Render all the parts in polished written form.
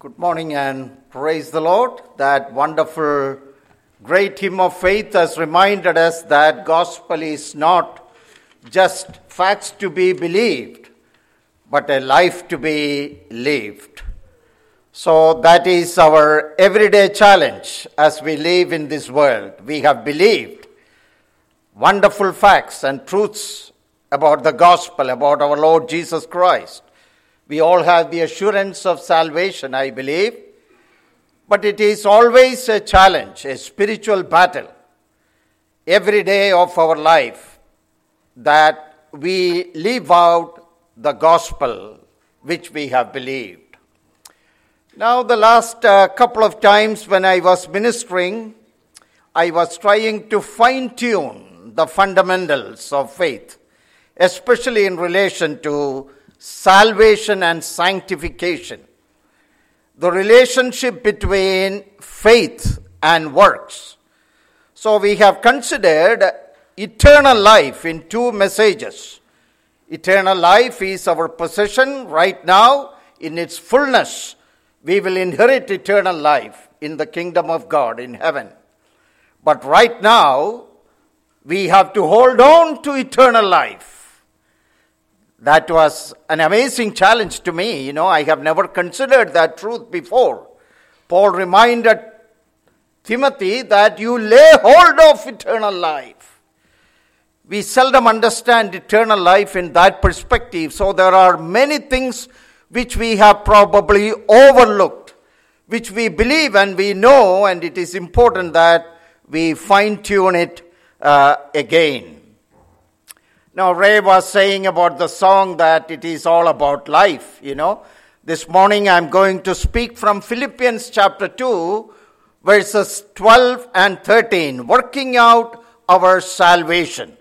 Good morning and praise the Lord. That wonderful, great hymn of faith has reminded us that gospel is not just facts to be believed, but a life to be lived. So that is our everyday challenge as we live in this world. We have believed wonderful facts and truths about the gospel, about our Lord Jesus Christ. We all have the assurance of salvation, I believe, but it is always a challenge, a spiritual battle, every day of our life, that we live out the gospel which we have believed. Now, the last couple of times when I was ministering, I was trying to fine-tune the fundamentals of faith, especially in relation to salvation and sanctification, the relationship between faith and works. So we have considered eternal life in two messages. Eternal life is our possession right now. In its fullness, we will inherit eternal life in the kingdom of God in heaven. But right now, we have to hold on to eternal life. That was an amazing challenge to me. I have never considered that truth before. Paul reminded Timothy that you lay hold of eternal life. We seldom understand eternal life in that perspective. So there are many things which we have probably overlooked, which we believe and we know, and it is important that we fine-tune it again. Now, Ray was saying about the song that it is all about life, This morning I'm going to speak from Philippians chapter 2, verses 12 and 13, working out our salvation.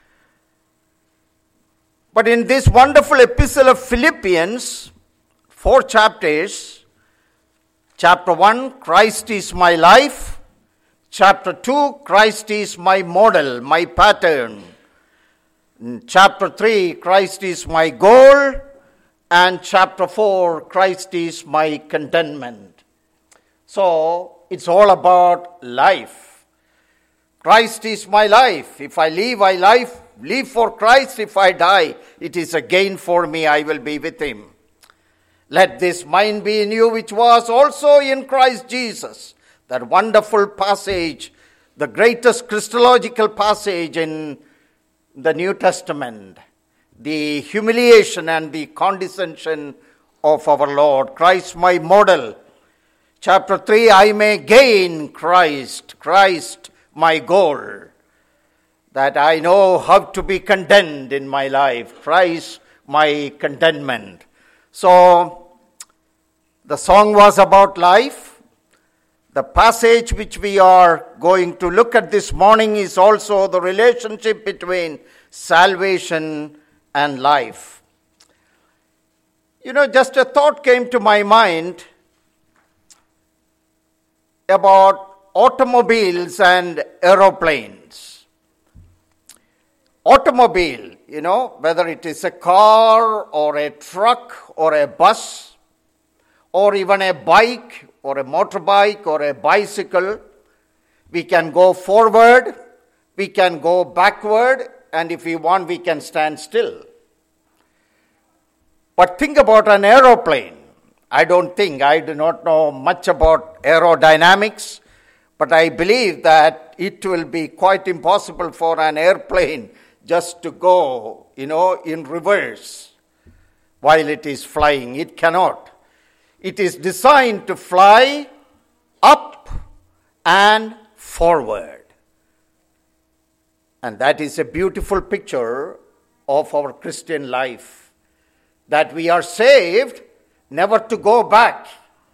But in this wonderful epistle of Philippians, 4 chapters, chapter 1, Christ is my life. Chapter 2, Christ is my model, my pattern. In chapter 3, Christ is my goal, and chapter 4, Christ is my contentment. So, it's all about life. Christ is my life. If I live, I live for Christ. If I die, it is a gain for me. I will be with Him. Let this mind be in you, which was also in Christ Jesus. That wonderful passage, the greatest Christological passage in the New Testament, the humiliation and the condescension of our Lord. Christ my model. Chapter 3, I may gain Christ my goal. That I know how to be content in my life. Christ my contentment. So, the song was about life. The passage which we are going to look at this morning is also the relationship between salvation and life. Just a thought came to my mind about automobiles and aeroplanes. Automobile, whether it is a car or a truck or a bus or even a bike or a motorbike or a bicycle, we can go forward, we can go backward, and if we want, we can stand still. But think about an aeroplane. I do not know much about aerodynamics, but I believe that it will be quite impossible for an airplane just to go, in reverse while it is flying. It cannot. It is designed to fly up and forward. And that is a beautiful picture of our Christian life. That we are saved never to go back.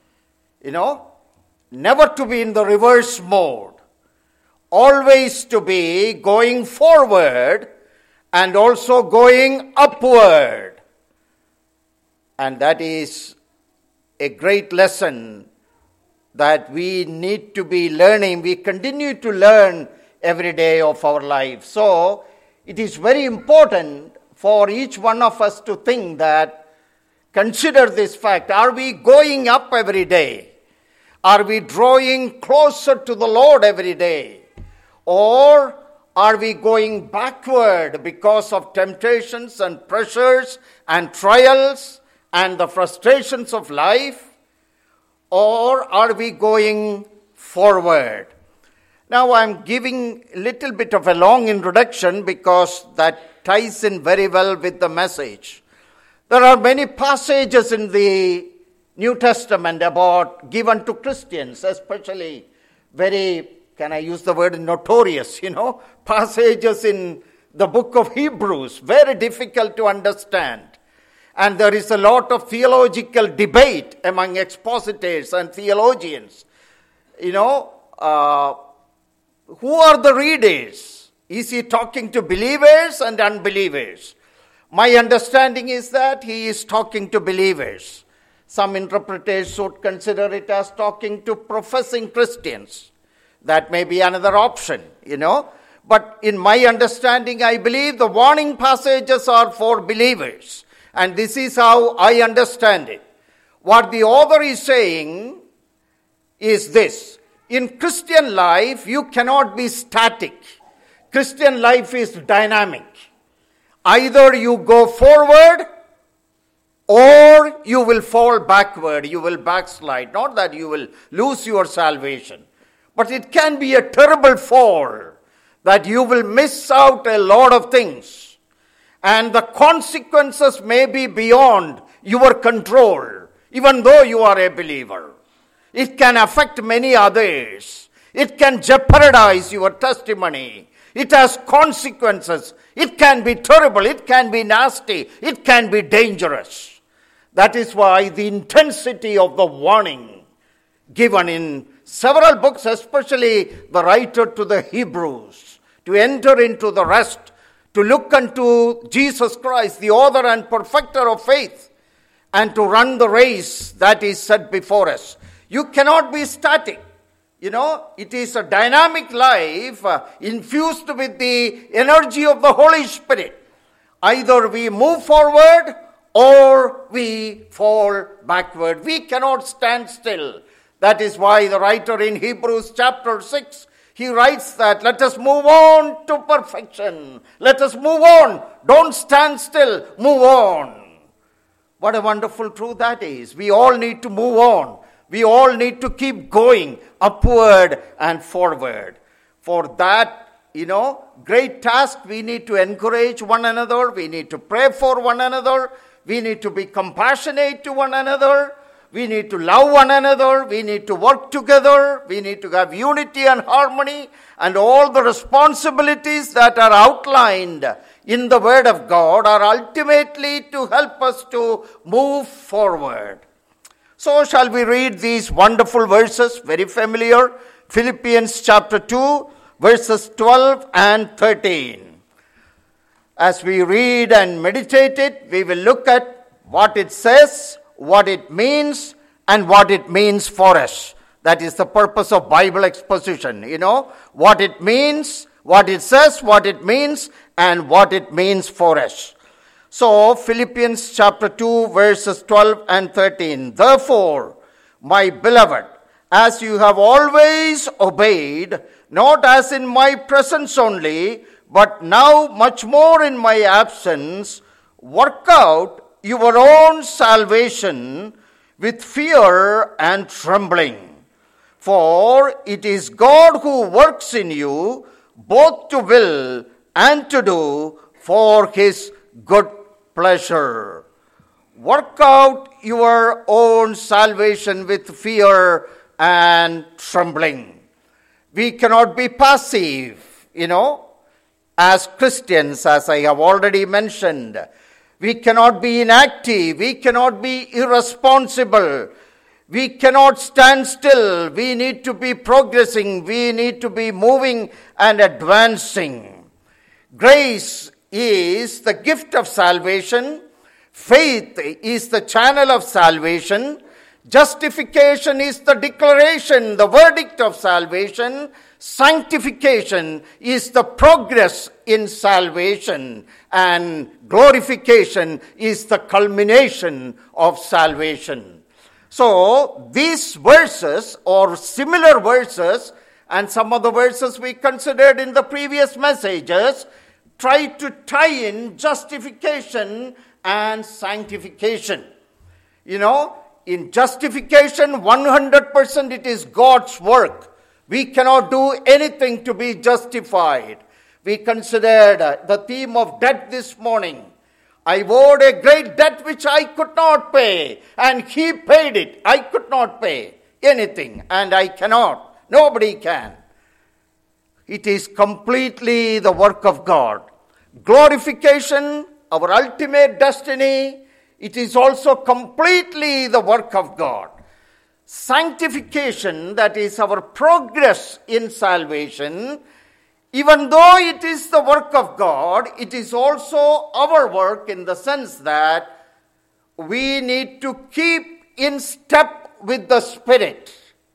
Never to be in the reverse mode. Always to be going forward and also going upward. And that is a great lesson that we need to be learning. We continue to learn every day of our life. So, it is very important for each one of us to think that Consider this fact. Are we going up every day? Are we drawing closer to the Lord every day? Or are we going backward because of temptations and pressures and trials and the frustrations of life? Or are we going forward? Now I'm giving a little bit of a long introduction because that ties in very well with the message. There are many passages in the New Testament given to Christians, especially very, can I use the word notorious, passages in the book of Hebrews, very difficult to understand. And there is a lot of theological debate among expositors and theologians. Who are the readers? Is he talking to believers and unbelievers? My understanding is that he is talking to believers. Some interpreters would consider it as talking to professing Christians. That may be another option, But in my understanding, I believe the warning passages are for believers. And this is how I understand it. What the author is saying is this. In Christian life, you cannot be static. Christian life is dynamic. Either you go forward or you will fall backward. You will backslide. Not that you will lose your salvation. But it can be a terrible fall that you will miss out a lot of things. And the consequences may be beyond your control, even though you are a believer. It can affect many others. It can jeopardize your testimony. It has consequences. It can be terrible. It can be nasty. It can be dangerous. That is why the intensity of the warning given in several books, especially the writer to the Hebrews, to enter into the rest, to look unto Jesus Christ, the author and perfecter of faith, and to run the race that is set before us. You cannot be static. It is a dynamic life infused with the energy of the Holy Spirit. Either we move forward or we fall backward. We cannot stand still. That is why the writer in Hebrews chapter 6, he writes that let us move on to perfection. Let us move on. Don't stand still. Move on. What a wonderful truth that is. We all need to move on. We all need to keep going upward and forward. For that, great task, we need to encourage one another. We need to pray for one another. We need to be compassionate to one another. We need to love one another. We need to work together. We need to have unity and harmony and all the responsibilities that are outlined in the Word of God are ultimately to help us to move forward. So shall we read these wonderful verses, very familiar, Philippians chapter 2, verses 12 and 13. As we read and meditate it, we will look at what it says, what it means, and what it means for us. That is the purpose of Bible exposition, what it means, what it says, what it means, and what it means for us. So, Philippians chapter 2, verses 12 and 13. Therefore, my beloved, as you have always obeyed, not as in my presence only, but now much more in my absence, work out your own salvation with fear and trembling. For it is God who works in you, both to will and to do for his good pleasure. Work out your own salvation with fear and trembling. We cannot be passive, as Christians, as I have already mentioned. We cannot be inactive. We cannot be irresponsible. We cannot stand still. We need to be progressing. We need to be moving and advancing. Grace is the gift of salvation. Faith is the channel of salvation. Justification is the declaration, the verdict of salvation. Sanctification is the progress in salvation. And glorification is the culmination of salvation. So, these verses or similar verses and some of the verses we considered in the previous messages try to tie in justification and sanctification. In justification, 100% it is God's work. We cannot do anything to be justified. We considered the theme of debt this morning. I owed a great debt which I could not pay, and he paid it. I could not pay anything, and I cannot. Nobody can. It is completely the work of God. Glorification, our ultimate destiny, it is also completely the work of God. Sanctification, that is our progress in salvation, even though it is the work of God, it is also our work in the sense that we need to keep in step with the Spirit.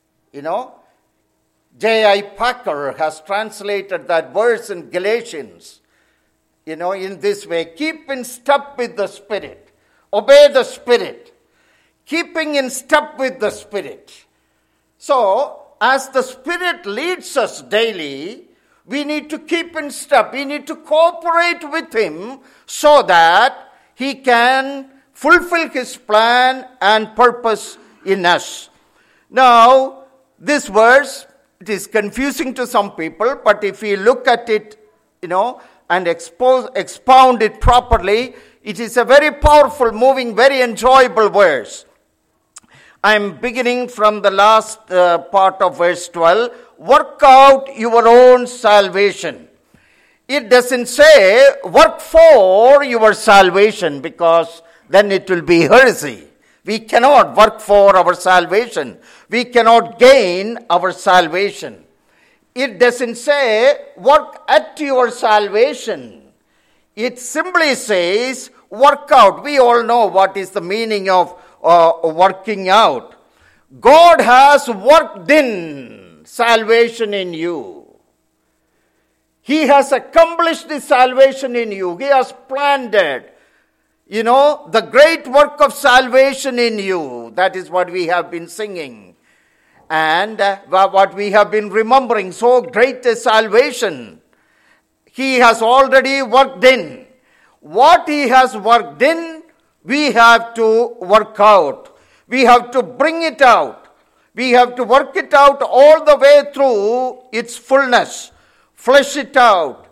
J.I. Packer has translated that verse in Galatians, in this way: keep in step with the Spirit. Obey the Spirit. Keeping in step with the Spirit. So, as the Spirit leads us daily, we need to keep in step. We need to cooperate with Him so that He can fulfill His plan and purpose in us. Now, this verse, it is confusing to some people, but if we look at it, and expound it properly, it is a very powerful, moving, very enjoyable verse. I am beginning from the last part of verse 12. Work out your own salvation. It doesn't say work for your salvation, because then it will be heresy. We cannot work for our salvation. We cannot gain our salvation. It doesn't say work at your salvation. It simply says work out. We all know what is the meaning of working out. God has worked in salvation in you. He has accomplished the salvation in you. He has planned it. The great work of salvation in you. That is what we have been singing. And what we have been remembering. So great is salvation. He has already worked in. What He has worked in, we have to work out. We have to bring it out. We have to work it out all the way through its fullness. Flesh it out.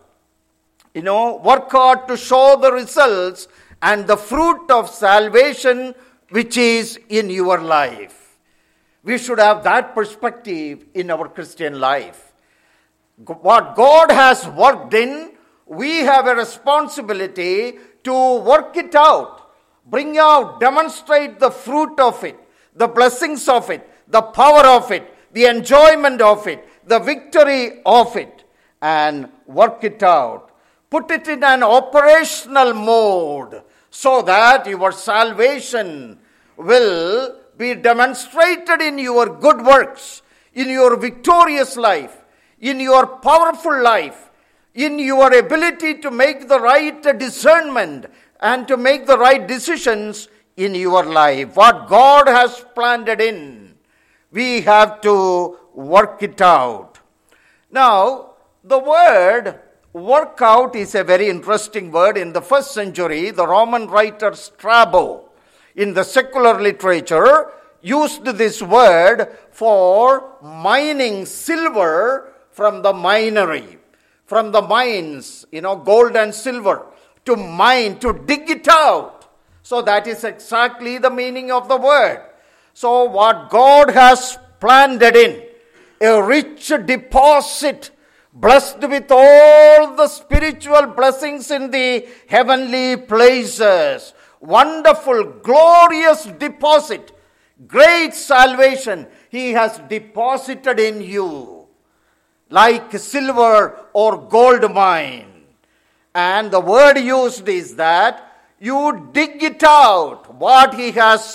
Work hard to show the results and the fruit of salvation which is in your life. We should have that perspective in our Christian life. What God has worked in, we have a responsibility to work it out, bring out, demonstrate the fruit of it, the blessings of it, the power of it, the enjoyment of it, the victory of it, and work it out. Put it in an operational mode so that your salvation will be demonstrated in your good works, in your victorious life, in your powerful life, in your ability to make the right discernment and to make the right decisions in your life. What God has planted in, we have to work it out. Now, the word work out is a very interesting word. In the first century, the Roman writer Strabo, in the secular literature, used this word for mining silver from the minery, from the mines, gold and silver, to mine, to dig it out. So that is exactly the meaning of the word. So what God has planted in, a rich deposit, blessed with all the spiritual blessings in the heavenly places, wonderful, glorious deposit, great salvation He has deposited in you, like silver or gold mine. And the word used is that you dig it out, what He has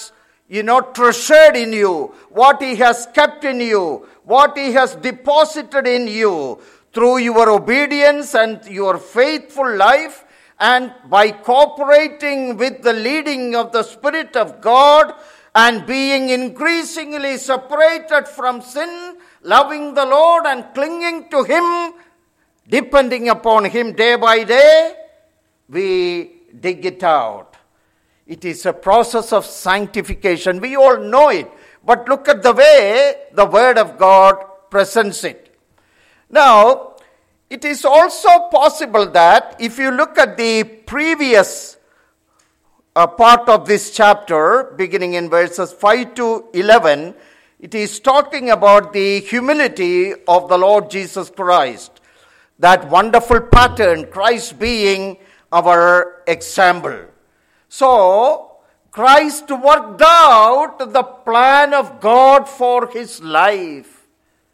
treasured in you, what He has kept in you, what He has deposited in you through your obedience and your faithful life, and by cooperating with the leading of the Spirit of God and being increasingly separated from sin, loving the Lord and clinging to Him, depending upon Him day by day, we dig it out. It is a process of sanctification. We all know it. But look at the way the Word of God presents it. Now, it is also possible that if you look at the previous part of this chapter, beginning in verses 5 to 11, it is talking about the humility of the Lord Jesus Christ. That wonderful pattern, Christ being our example. So, Christ worked out the plan of God for His life.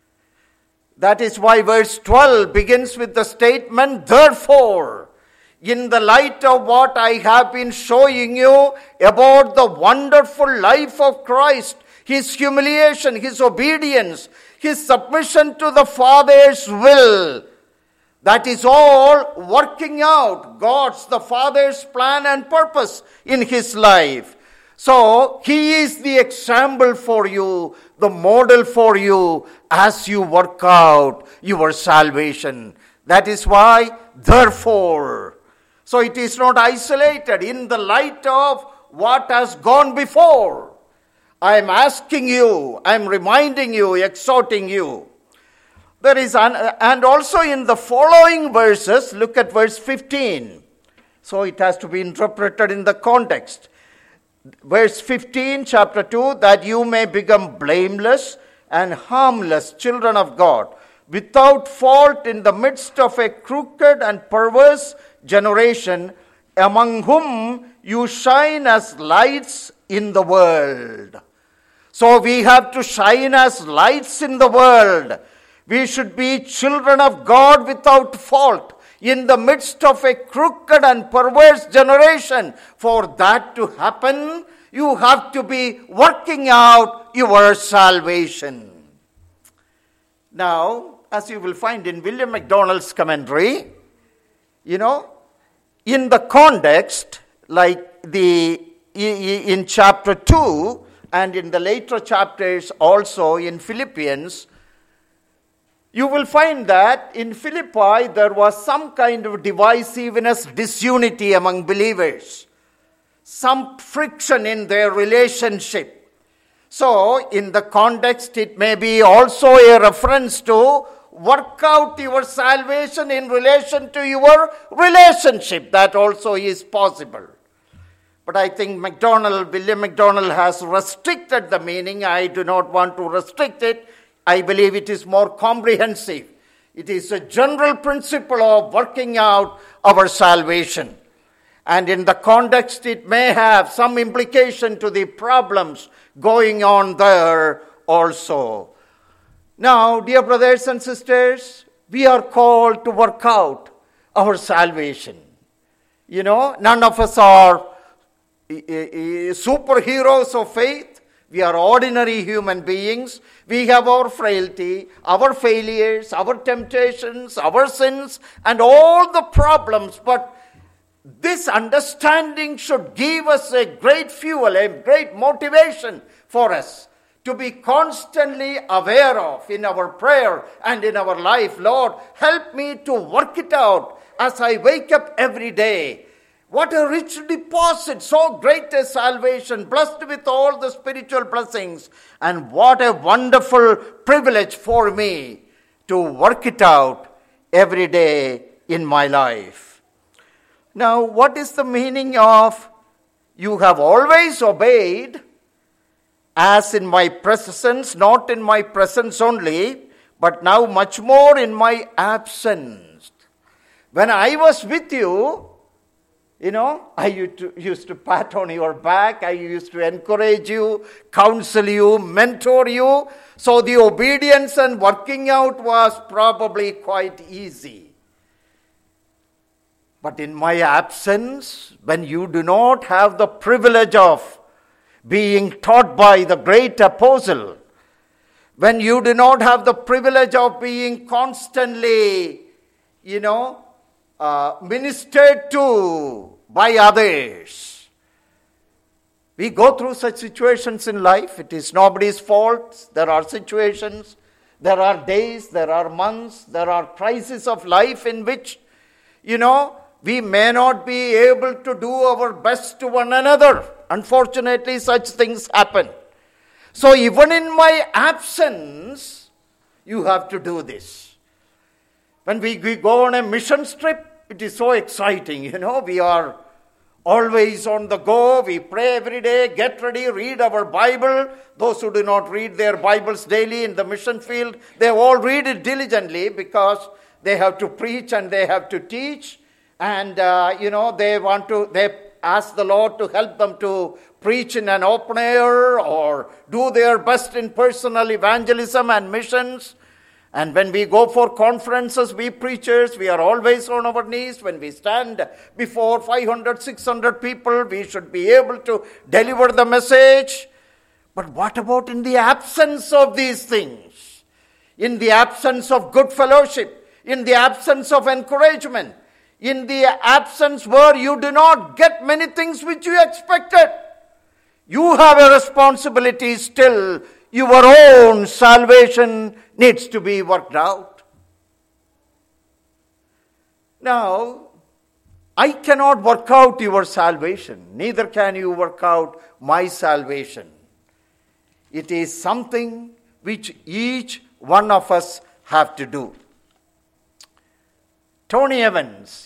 That is why verse 12 begins with the statement, therefore, in the light of what I have been showing you about the wonderful life of Christ, His humiliation, His obedience, His submission to the Father's will, that is all working out God's, the Father's plan and purpose in His life. So, He is the example for you, the model for you as you work out your salvation. That is why, therefore. So, it is not isolated in the light of what has gone before. I am asking you, I am reminding you, exhorting you. There is, and also in the following verses, look at verse 15. So it has to be interpreted in the context. Verse 15, chapter 2, that you may become blameless and harmless children of God, without fault in the midst of a crooked and perverse generation, among whom you shine as lights in the world. So we have to shine as lights in the world. We should be children of God without fault in the midst of a crooked and perverse generation. For that to happen, you have to be working out your salvation. Now, as you will find in William MacDonald's commentary, in the context, like in chapter 2 and in the later chapters also in Philippians, you will find that in Philippi there was some kind of divisiveness, disunity among believers. Some friction in their relationship. So, in the context, it may be also a reference to work out your salvation in relation to your relationship. That also is possible. But I think William MacDonald has restricted the meaning. I do not want to restrict it. I believe it is more comprehensive. It is a general principle of working out our salvation. And in the context, it may have some implication to the problems going on there also. Now, dear brothers and sisters, we are called to work out our salvation. None of us are superheroes of faith. We are ordinary human beings. We have our frailty, our failures, our temptations, our sins, and all the problems. But this understanding should give us a great fuel, a great motivation for us to be constantly aware of in our prayer and in our life. Lord, help me to work it out as I wake up every day. What a rich deposit, so great a salvation, blessed with all the spiritual blessings. And what a wonderful privilege for me to work it out every day in my life. Now, what is the meaning of you have always obeyed as in my presence, not in my presence only, but now much more in my absence. When I was with you, I used to pat on your back. I used to encourage you, counsel you, mentor you. So the obedience and working out was probably quite easy. But in my absence, when you do not have the privilege of being taught by the great apostle, when you do not have the privilege of being constantly, ministered to by others. We go through such situations in life. It is nobody's fault. There are situations, there are days, there are months, there are crises of life in which, we may not be able to do our best to one another. Unfortunately, such things happen. So even in my absence, you have to do this. When we go on a mission trip, it is so exciting, we are always on the go. We pray every day, get ready, read our Bible. Those who do not read their Bibles daily in the mission field, they all read it diligently because they have to preach and they have to teach. And, they ask the Lord to help them to preach in an open air or do their best in personal evangelism and missions. And when we go for conferences, we preachers, we are always on our knees. When we stand before 500, 600 people, we should be able to deliver the message. But what about in the absence of these things? In the absence of good fellowship, in the absence of encouragement, in the absence where you do not get many things which you expected, you have a responsibility still. Your own salvation needs to be worked out. Now, I cannot work out your salvation. Neither can you work out my salvation. It is something which each one of us have to do. Tony Evans,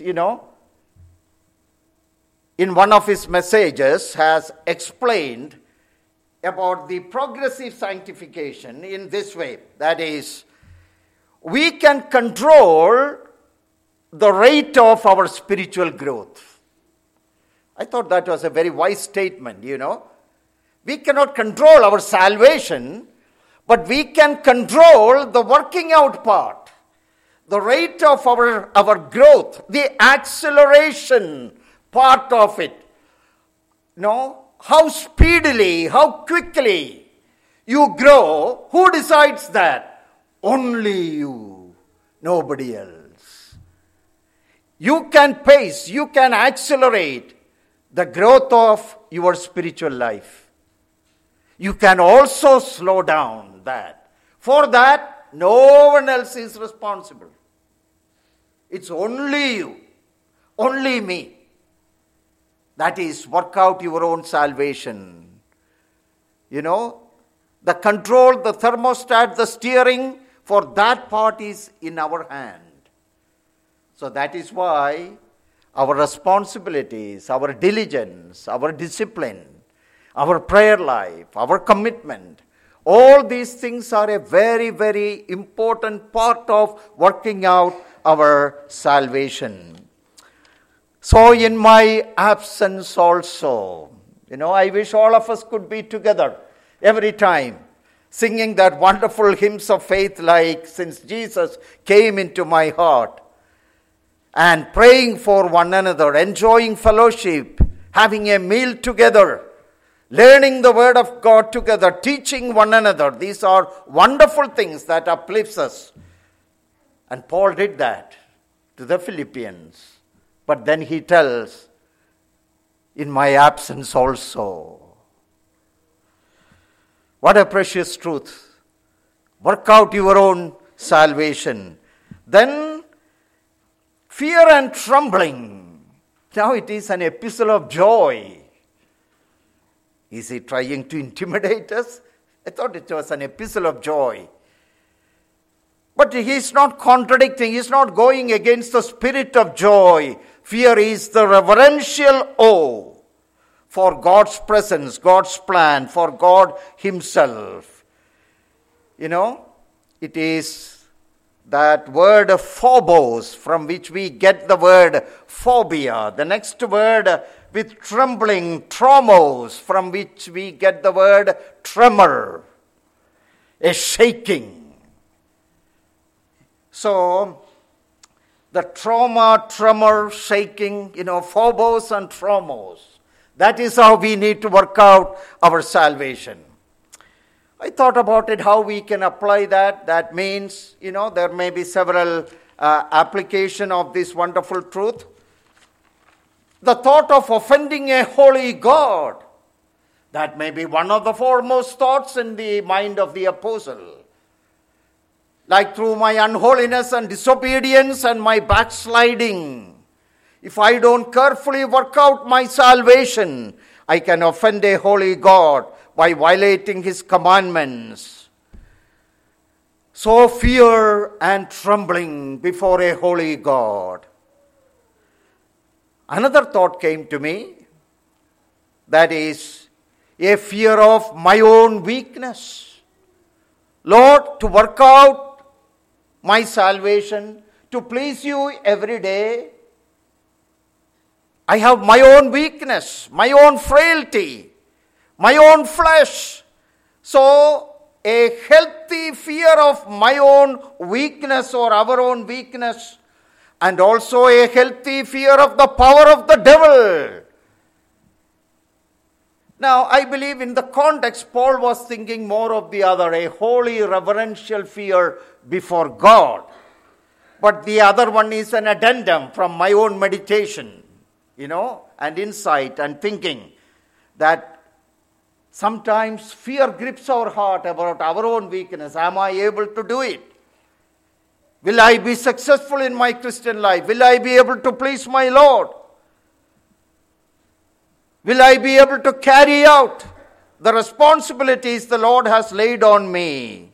in one of his messages has explained about the progressive sanctification in this way. That is, we can control the rate of our spiritual growth. I thought that was a very wise statement, We cannot control our salvation, but we can control the working out part. The rate of our growth, the acceleration part of it. How speedily, how quickly you grow, who decides that? Only you, nobody else. You can pace, you can accelerate the growth of your spiritual life. You can also slow down that. For that, no one else is responsible. It's only you, only me. That is, work out your own salvation. The control, the thermostat, the steering, for that part is in our hand. So that is why our responsibilities, our diligence, our discipline, our prayer life, our commitment, all these things are a very, very important part of working out our salvation. So in my absence also, I wish all of us could be together every time, singing that wonderful hymns of faith like Since Jesus Came Into My Heart, and praying for one another, enjoying fellowship, having a meal together, learning the word of God together, teaching one another. These are wonderful things that uplifts us. And Paul did that to the Philippians. But then he tells, in my absence also. What a precious truth. Work out your own salvation. Then, fear and trembling. Now it is an epistle of joy. Is he trying to intimidate us? I thought it was an epistle of joy. But he is not contradicting, he is not going against the spirit of joy. Fear is the reverential awe for God's presence, God's plan, for God himself. It is that word phobos from which we get the word phobia. The next word with trembling, tromos, from which we get the word tremor, a shaking. So, the trauma, tremor, shaking, phobos and tromos. That is how we need to work out our salvation. I thought about it, how we can apply that. That means, there may be several application of this wonderful truth. The thought of offending a holy God, that may be one of the foremost thoughts in the mind of the apostle. Like through my unholiness and disobedience and my backsliding, if I don't carefully work out my salvation, I can offend a holy God by violating his commandments. So fear and trembling before a holy God. Another thought came to me, that is a fear of my own weakness. Lord, to work out my salvation, to please you every day, I have my own weakness, my own frailty, my own flesh. So, a healthy fear of my own weakness or our own weakness, and also a healthy fear of the power of the devil. Now, I believe in the context, Paul was thinking more of the other, a holy reverential fear before God. But the other one is an addendum from my own meditation, and insight and thinking, that sometimes fear grips our heart about our own weakness. Am I able to do it? Will I be successful in my Christian life? Will I be able to please my Lord? Will I be able to carry out the responsibilities the Lord has laid on me?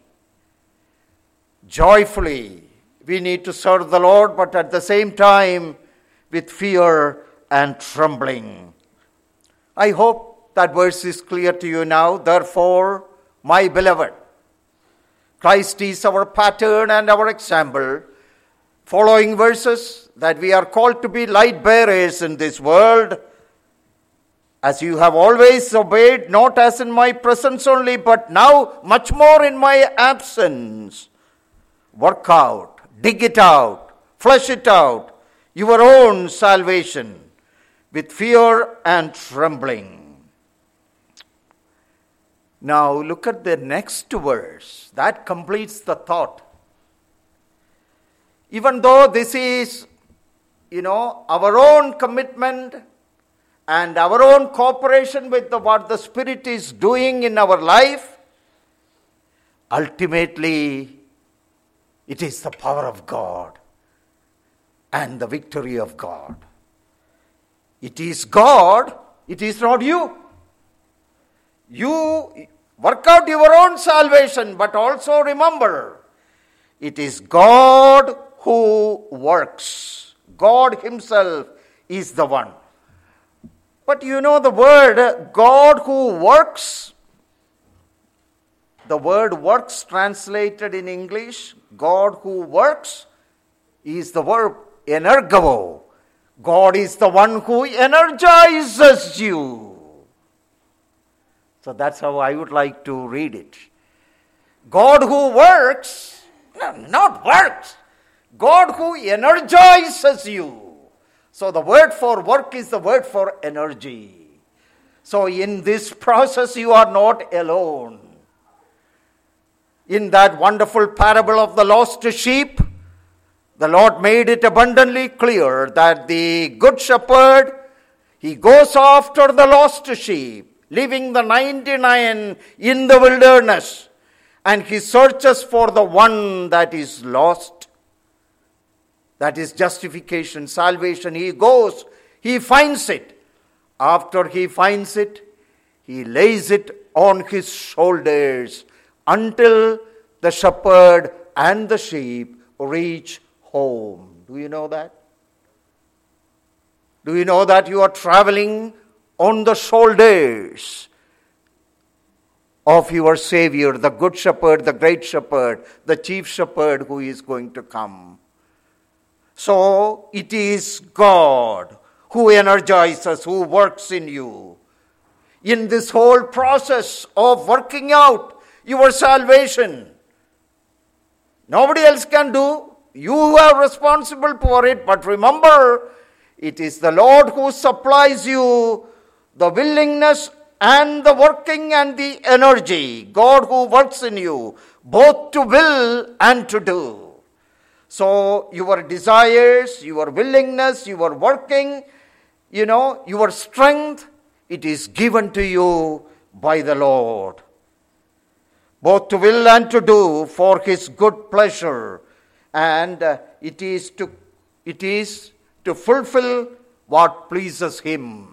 Joyfully, we need to serve the Lord, but at the same time, with fear and trembling. I hope that verse is clear to you now. Therefore, my beloved, Christ is our pattern and our example. Following verses, that we are called to be light bearers in this world, as you have always obeyed, not as in my presence only, but now much more in my absence. Work out, dig it out, flesh it out, your own salvation, with fear and trembling. Now look at the next verse. That completes the thought. Even though this is, our own commitment and our own cooperation with what the Spirit is doing in our life, ultimately, it is the power of God and the victory of God. It is God, it is not you. You work out your own salvation, but also remember, it is God who works. God himself is the one. But the word God who works, the word works translated in English, God who works, is the verb energavo. God is the one who energizes you. So that's how I would like to read it. God who works, not works, God who energizes you. So the word for work is the word for energy. So in this process you are not alone. In that wonderful parable of the lost sheep, the Lord made it abundantly clear that the good shepherd, he goes after the lost sheep, leaving the 99 in the wilderness, and he searches for the one that is lost. That is justification, salvation. He goes, he finds it. After he finds it, he lays it on his shoulders until the shepherd and the sheep reach home. Do you know that? Do you know that you are traveling on the shoulders of your Savior, the Good Shepherd, the Great Shepherd, the Chief Shepherd who is going to come? So it is God who energizes, who works in you. In this whole process of working out your salvation, nobody else can do. You are responsible for it, but remember, it is the Lord who supplies you the willingness and the working and the energy, God who works in you, both to will and to do. So your desires, your willingness, your working, your strength, it is given to you by the Lord. Both to will and to do for His good pleasure. And it is to fulfill what pleases Him.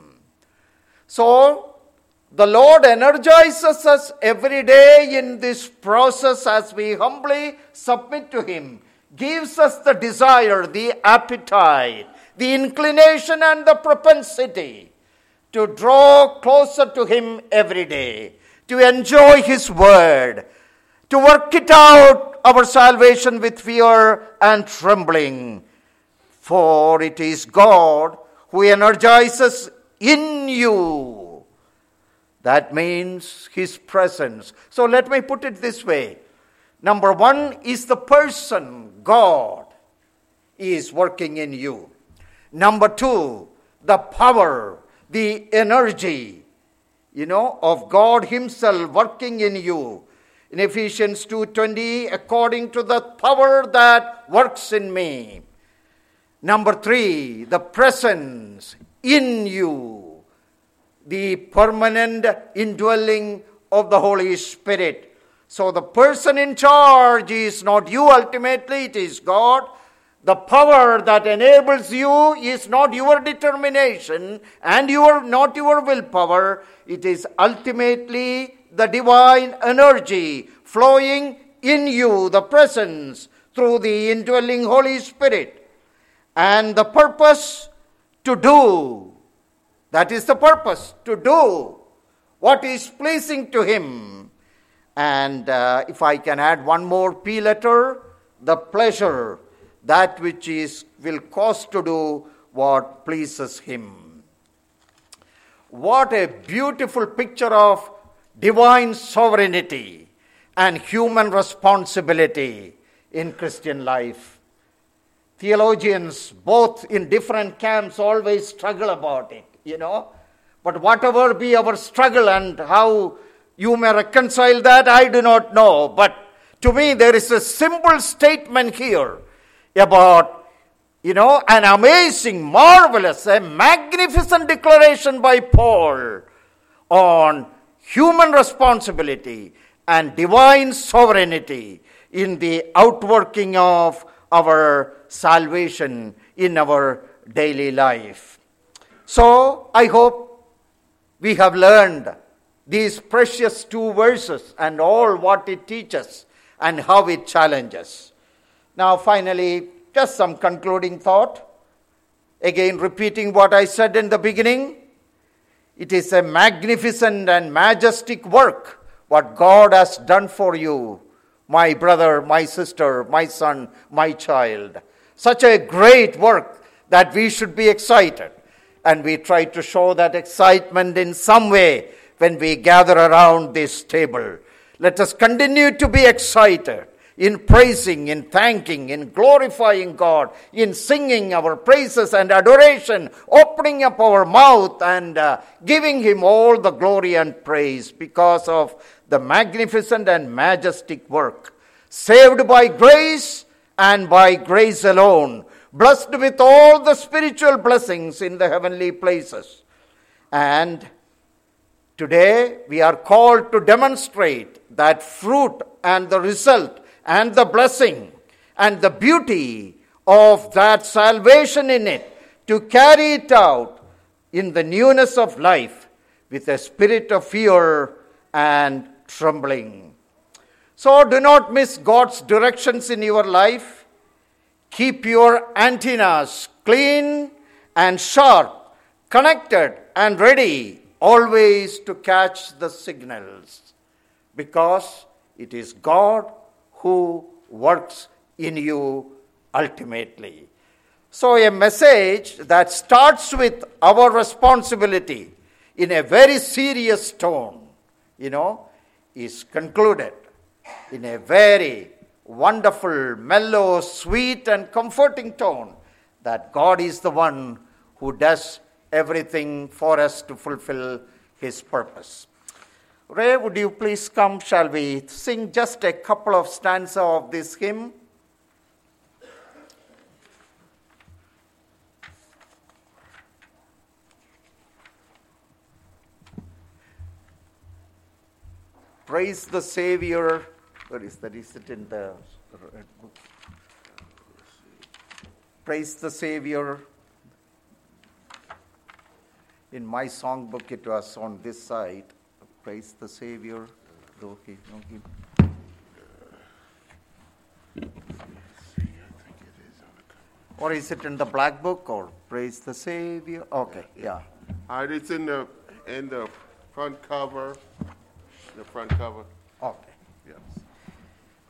So, the Lord energizes us every day in this process as we humbly submit to Him. Gives us the desire, the appetite, the inclination and the propensity to draw closer to Him every day, to enjoy His word, to work it out, our salvation, with fear and trembling. For it is God who energizes in you. That means His presence. So let me put it this way. Number one is the person, God, is working in you. Number two, the power, the energy, of God Himself working in you. In Ephesians 2:20, according to the power that works in me. Number three, the presence in you, the permanent indwelling of the Holy Spirit. So the person in charge is not you ultimately, it is God. The power that enables you is not your determination and not your willpower. It is ultimately the divine energy flowing in you, the presence through the indwelling Holy Spirit. And the purpose to do, that is the purpose, to do what is pleasing to Him. And if I can add one more P letter, the pleasure, that which will cause to do what pleases Him. What a beautiful picture of divine sovereignty and human responsibility in Christian life. Theologians, both in different camps, always struggle about it, But whatever be our struggle and how you may reconcile that, I do not know. But to me, there is a simple statement here about, an amazing, marvelous, a magnificent declaration by Paul on human responsibility and divine sovereignty in the outworking of our salvation in our daily life. So, I hope we have learned these precious 2 verses and all what it teaches and how it challenges. Now, finally, just some concluding thought. Again, repeating what I said in the beginning. It is a magnificent and majestic work what God has done for you, my brother, my sister, my son, my child. Such a great work that we should be excited. And we try to show that excitement in some way when we gather around this table. Let us continue to be excited in praising, in thanking, in glorifying God, in singing our praises and adoration, opening up our mouth and giving Him all the glory and praise because of the magnificent and majestic work. Saved by grace and by grace alone, blessed with all the spiritual blessings in the heavenly places. And today we are called to demonstrate that fruit and the result and the blessing and the beauty of that salvation in it, to carry it out in the newness of life with a spirit of fear and trembling. So do not miss God's directions in your life. Keep your antennas clean and sharp, connected and ready always to catch the signals, because it is God who works in you ultimately. So a message that starts with our responsibility in a very serious tone, is concluded in a very wonderful, mellow, sweet and comforting tone that God is the one who does everything for us to fulfill His purpose. Ray, would you please come? Shall we sing just a couple of stanzas of this hymn? Praise the Savior. Where is that? Is it in the red book? Praise the Savior. In my songbook, it was on this side. Praise the Savior. Or is it in the black book? Or praise the Savior? Okay, yeah. It's in the front cover. The front cover. Okay.